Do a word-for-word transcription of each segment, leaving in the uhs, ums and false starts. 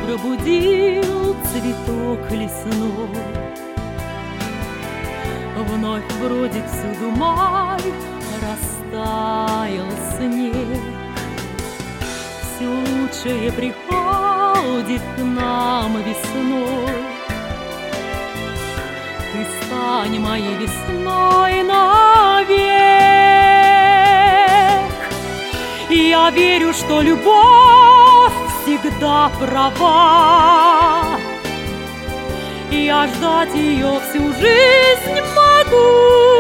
пробудил цветок лесной. Вновь бродит всюду май, растаял снег. Все лучшее приходит к нам весной. Ты стань моей весной навек. Я верю, что любовь всегда права. Я ждать ее всю жизнь могу.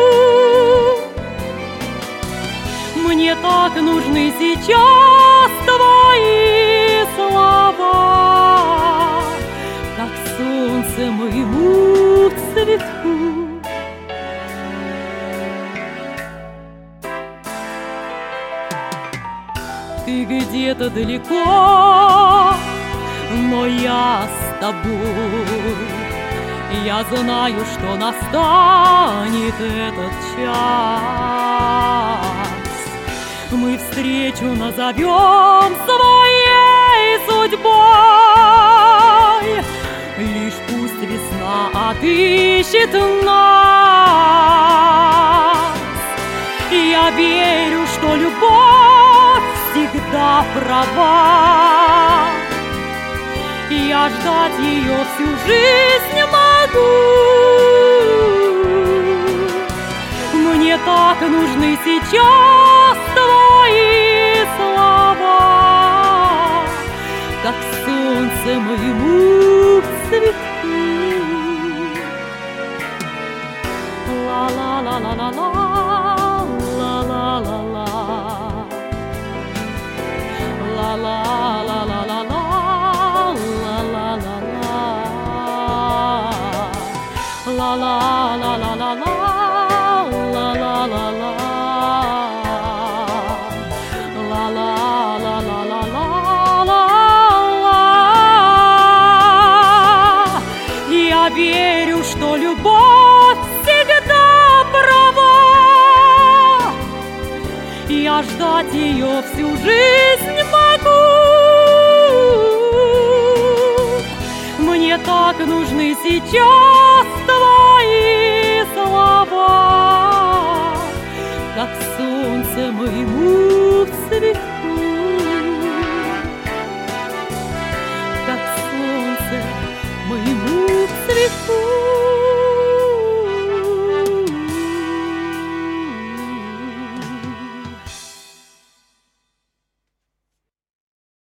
Мне так нужны сейчас твои слова, как солнце моему цветку. Ты где-то далеко, но я с тобой. Я знаю, что настанет этот час. Мы встречу назовем своей судьбой. Лишь пусть весна отыщет нас. Я верю, что любовь всегда права. Я ждать ее всю жизнь могу. Мне так нужны сейчас твои слова, как солнце моему цветку. Ла-ла-ла-ла-ла-ла, ла-ла-ла-ла, ла-ла-ла-ла-ла-ла. La la la la la la la la la la la la la la la. Я верю, что любовь всегда права. Я ждать ее всю жизнь могу. Мне так нужны сейчас твои слова, как солнце моему цветку, как солнце моему